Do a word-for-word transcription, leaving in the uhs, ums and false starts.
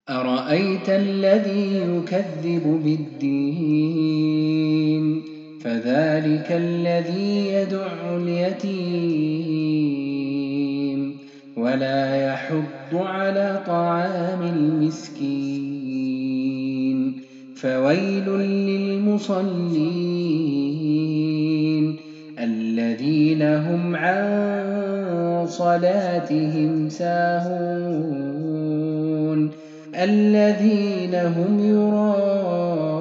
أرأيت الذي يكذب بالدين فذلك الذي يدع اليتيم ولا يحض على طعام المسكين فويل للمصلين الذين هم عن صلاتهم ساهون الذين هم يراءون